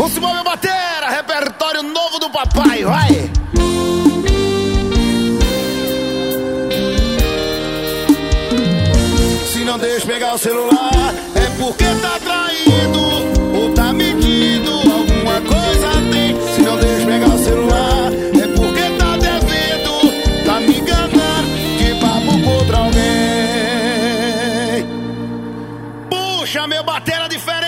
Vamos embora, batera, repertório novo do papai, vai! Se não deixa pegar o celular, é porque tá traído ou tá mentindo, alguma coisa tem. Se não deixa pegar o celular, é porque tá devendo, tá me enganando, de papo contra alguém. Puxa, meu batera diferente.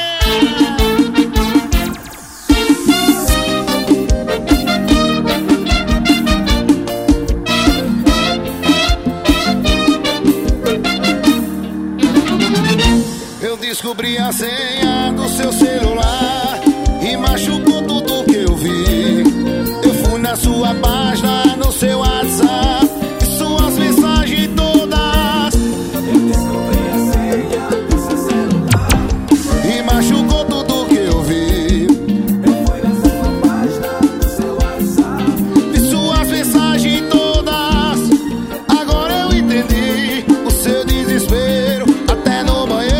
Descobri a senha do seu celular e machucou tudo que eu vi. Eu fui na sua página, no seu WhatsApp e suas mensagens todas. Eu descobri a senha do seu celular e machucou tudo que eu vi. Eu fui na sua página, no seu WhatsApp e suas mensagens todas. Agora eu entendi o seu desespero. Até no banheiro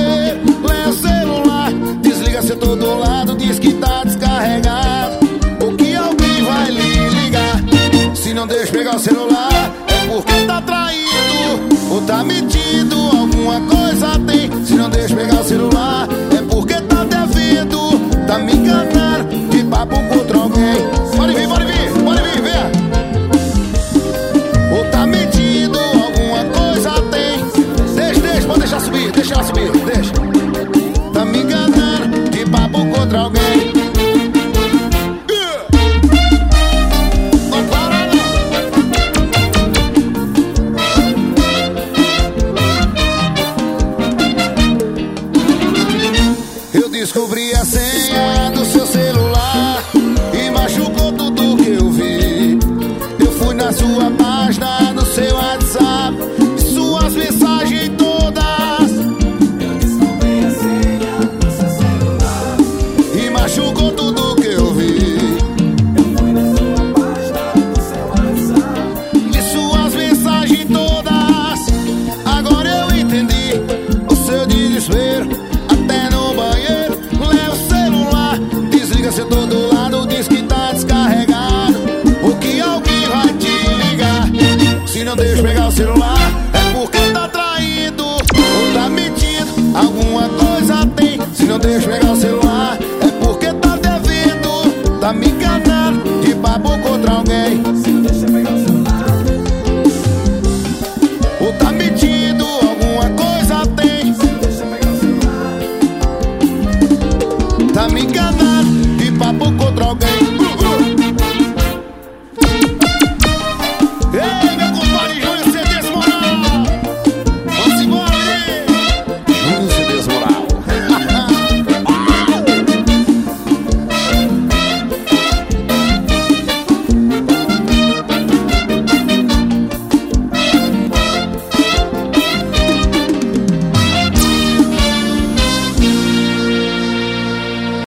você todo lado diz que tá descarregado, ou que alguém vai lhe ligar. Se não deixa pegar o celular, é porque tá traído ou tá mentindo, alguma coisa tem. Se não deixa pegar o celular, é porque tá devendo, tá me enganando, de papo contra alguém. Pode vir, pode vir, pode vir, vem. Ou tá mentindo, alguma coisa tem. Deixa, pode deixar subir, deixa ela subir, deixa. Tá me enganando, de papo contra alguém. Não para não. Eu descobri a senha do seu celular e machucou tudo que eu vi. Eu fui na sua página, no seu WhatsApp e suas mensagens todas. Machucou tudo que eu vi. Eu fui na sua página, no seu WhatsApp e suas mensagens todas. Agora eu entendi o seu desespero. Até no banheiro leva o celular, desliga-se todo lado, diz que tá descarregado, ou que alguém vai te ligar. Se não deixa pegar o celular, é porque tá traído ou tá mentindo, alguma coisa tem. Se não deixa pegar o celular,